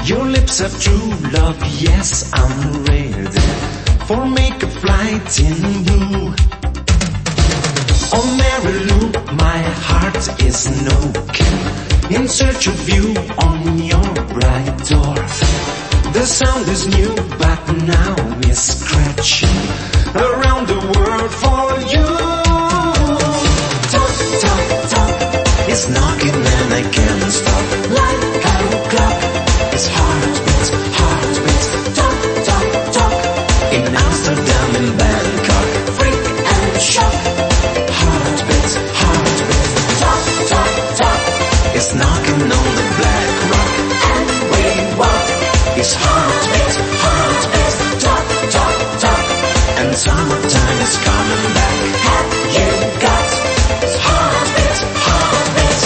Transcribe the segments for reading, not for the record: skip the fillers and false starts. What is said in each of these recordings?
Your lips are true love, yes, I'm ready for make a flight in blue. Oh Mary Lou, my heart is knocking in search of you on your bright door. The sound is new, but now it's scratching around the world for you. Talk, talk, talk, it's knocking and I can't stop. Like a clock, it's heartbeats, heartbeats. Talk, talk, talk, in Amsterdam and Bangkok, freak and shock. Heartbeats, heartbeats. Talk, talk, talk, it's knocking on the black rock and we walk. It's heartbeats, heartbeats. Talk, talk, talk, and summertime is coming back. Have you got heartbeats, heartbeats?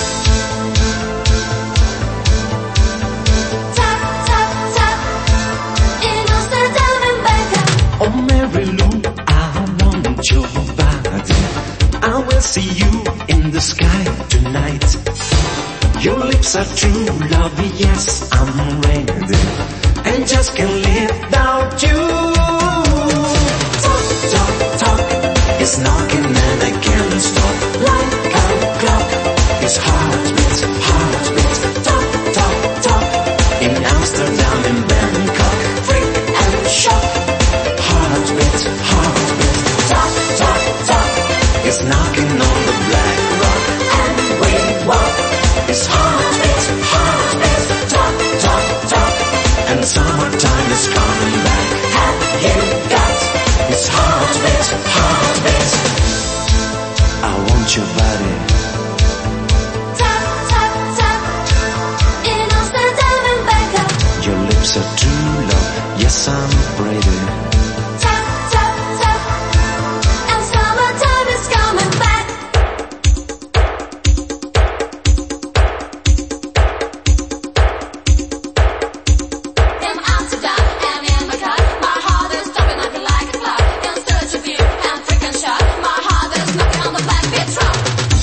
Tap, tap, tap, in Amsterdam and Bangkok. Oh Mary Lou, I want your body. I will see you in the sky tonight. Your lips are true love, yes, I'm ready, and just can't live without you. Talk, talk, talk, it's knocking and I can't stop. Like a clock, it's heartbeats, heartbeats. Talk, talk, talk, in Amsterdam and Bangkok, freak and shock. Heartbeats, heartbeats. Talk, talk, talk, it's knocking on the black rock and we walk. It's heartbeats, heartbeats. Talk, talk, talk, and summertime is coming back. Have you got it's heartbeats, heartbeats? I want your body. Tap, tap, tap, in Amsterdam and Bangkok. Your lips are true love, yes I'm ready. Tap, tap, tap, and summertime is coming back. In Amsterdam and in Bangkok, my heart is jumping like a clock. In search of you and freaking shock, my heart is knocking on the black beat truck.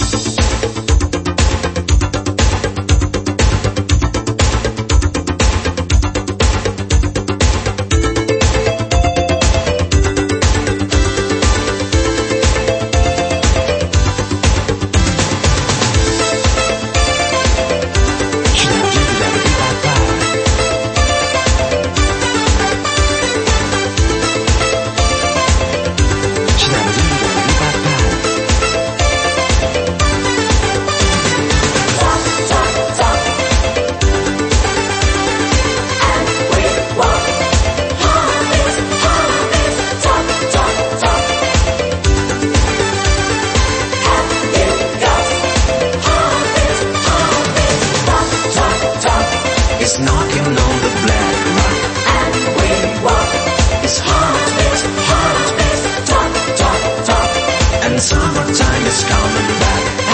Talk, talk, talk, and we walk. Heartbeats, heartbeats. Talk, talk, talk. Have you got heartbeats, heartbeats? Talk, talk, talk, It's knocking on the black rock and we walk. It's heartbeats, heartbeats. Talk, talk, talk, and summertime is coming back.